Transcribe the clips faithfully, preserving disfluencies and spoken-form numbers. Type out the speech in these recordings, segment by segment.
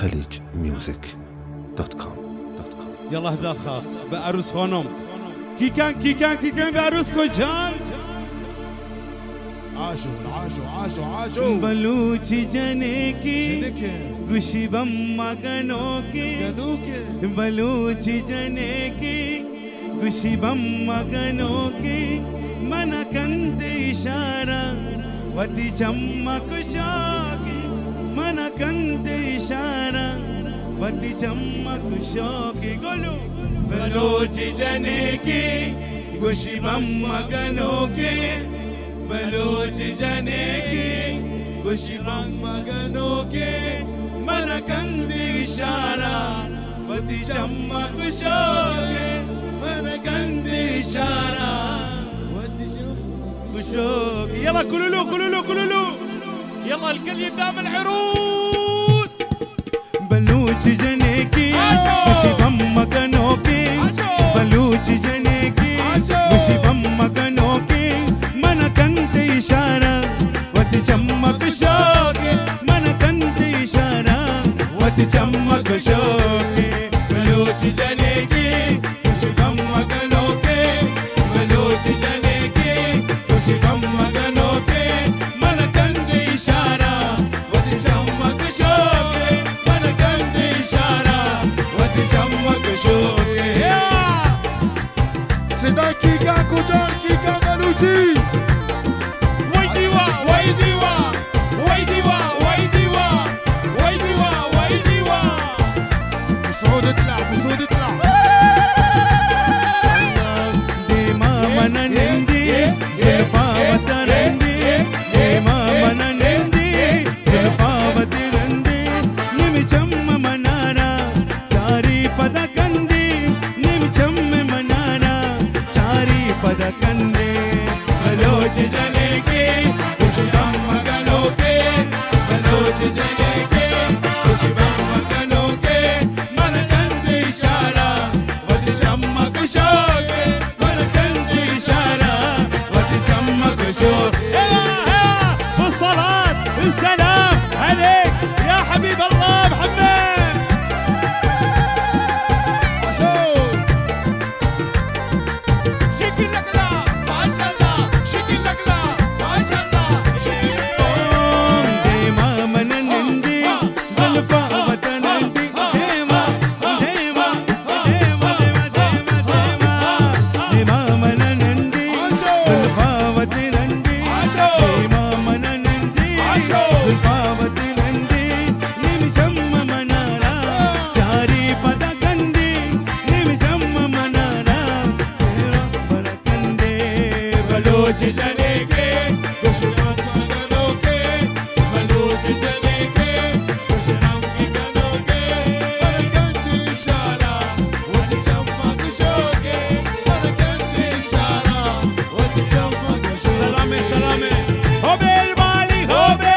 خليج ميوزك دوت كوم. يلا هدا خاص بعروس خانم كي كان كي كان كي كان بعروسكو جان عاشو عاشو عاشو عاشو بلوچ جنے کی گوشی بم گنو کی بلوچ جنے کی گوشی بم گنو کی من کنت اشارہ وتی چمک شوقی من کنت اشارہ وتی چمک شوقی گلو بلوچ جنے کی گوشی بم گنو کی بلوچ جنے کی گوشی بم گنو کی من کنت اشارہ وتی چمک شوقی من کنت اشارہ وشوقي. يلا كلوا له كلوا له كلوا له يلا الكل يدام العروض بلوچ جنے کی خوشی بم مگنوں کی بلوچ جنے کی خوشی بم مگنوں کی من کنت اشارہ وت چمک شوقی من کنت اشارہ وت چمک شوقی بلوچ جنے کی خوشی بم مگنوں کی بلوچ جنے صدای کیکا کجان کیکا گلوچی وای دیوا وای دیوا وای دیوا وای دیوا وای دیوا وای دیوا بصعود اطلع بصعود اطلع ديما من نندي زلفا وترندي ديما من نندي زلفا وترندي نم جم منارا چاری پدا کندی نم جم منارا چاری پدا کندی بلوچ جنے کی خوشی بم مگنوں کے بلوچ جنے کی خوشی بم مگنوں کے من کنت اشارہ وت چمک شوقی من کنت اشارہ وت چمک شوقی. والصلاة والسلام عليك يا حبيب الله محمد. شكل لك لا ما شاء الله شكل لك لا ما شاء الله ديما من نندي زلفا وتنندي ديما ديما ديما ديما ديما ديما ديما من نندي زلفا وتنندي ديما من نندي زلفا وتنندي نم جم منارا چاری پدا کندی نم جم منارا تیرا پر کندے بلوچ جنے کے خوشی بم مگنوں کے بلوچ جنے کے خوشی بم مگنوں کے من کنت اشارہ وت چمک شوقی من کنت اشارہ وت چمک شوقی. سلام سلام ہوبے المالی ہوبے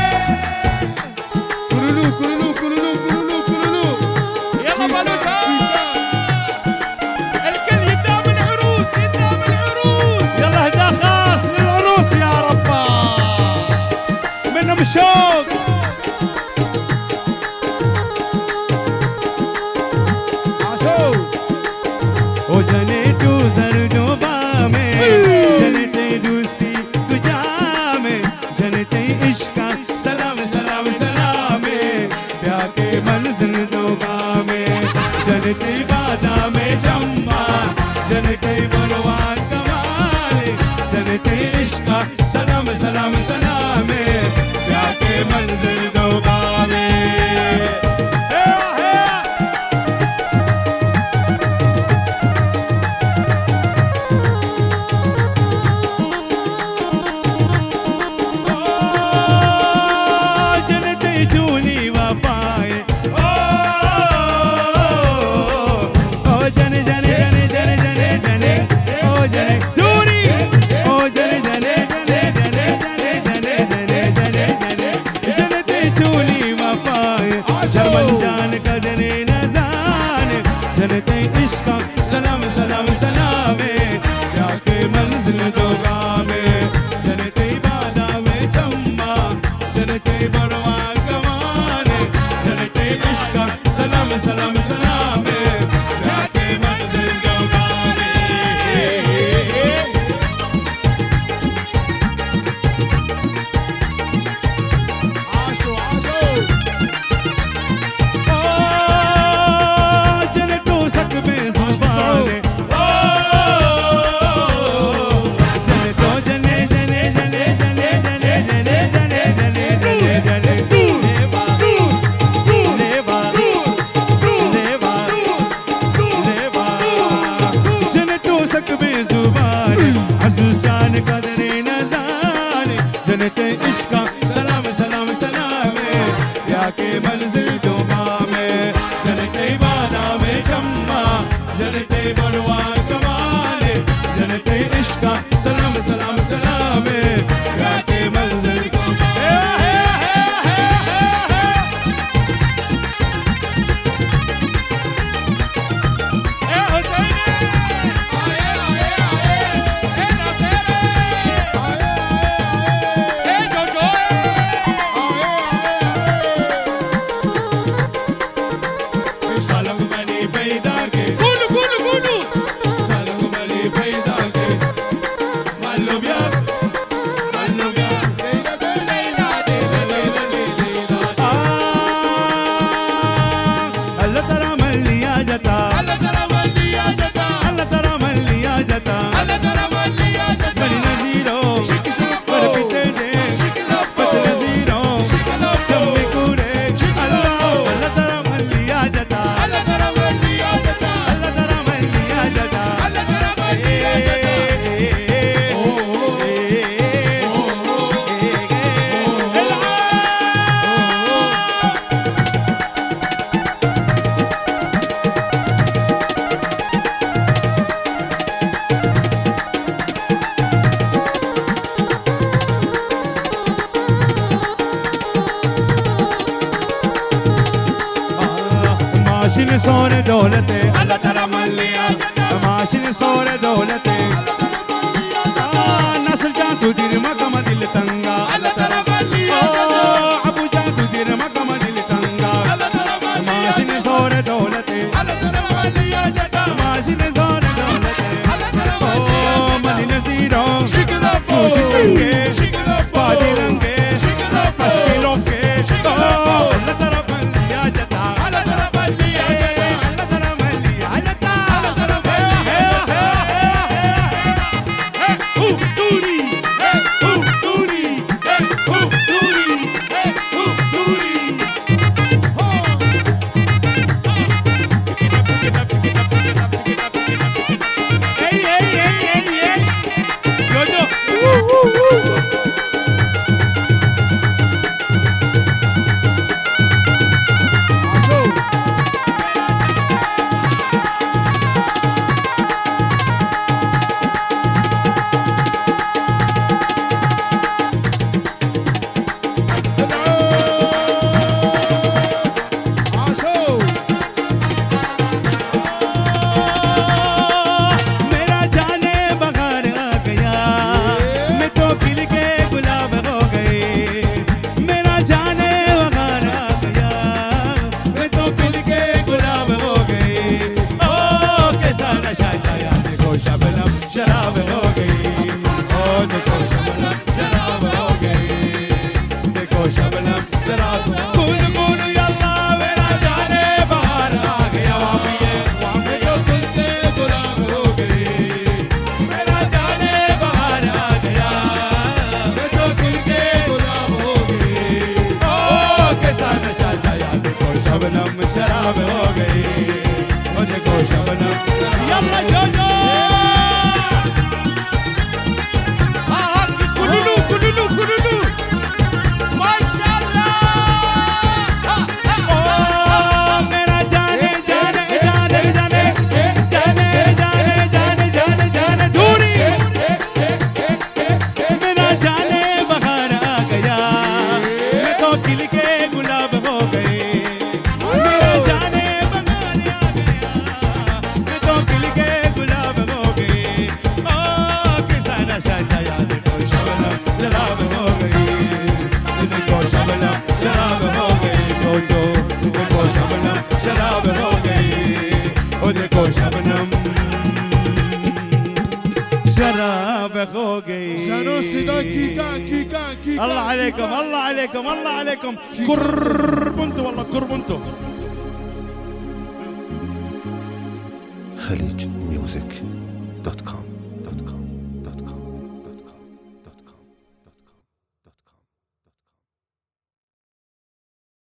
كلولو كلولو كلولو كلولو كلولو يلا بلوچ الكل يدام العروس يدام العروس. يلا هدا خاص للعروس يا ربا منهم الشوق. عاشو ओ जने तू जरदो बामे जने ते दूसरी तुझा में जने ते इश्का सलाम सलाम सलामे प्यार के मंजिल दो गामे जने ते बादा में जम्मा जने ते बरवान कमाले जने ते इश्का सलाम सलाम सलामे प्यार के मंजिल दो गामे. जनते जूनी वफाए ओ ओ जने जने जने जने जने जने ओ जने दूरी ओ जने जने जने जने जने जने जने जने जने जनते منزل دومامه جنتي بادامي جمع جنتي بلوان كمالي جنتي عشقا سلام سلام سلامي ياكي منزلكم ماشين صور دولتي الله ترى مليا ماشين صور دولتي الناس الجان تدير مقام دل تنغا الله ترى مليا ابو جان تدير مقام دل تنغا الله ترى مليا ماشين صور دولتي الله ترى مليا ماشين صور دولتي الله ترى مليا مالي نزيرو شكرا فو شكرا بادي رنگے مشکلوں کے اللہ ترى مليا جتا الله ترى مليا الله عليكم الله عليكم الله عليكم كربنتو والله كربنتو خليج ميوزك دوت كوم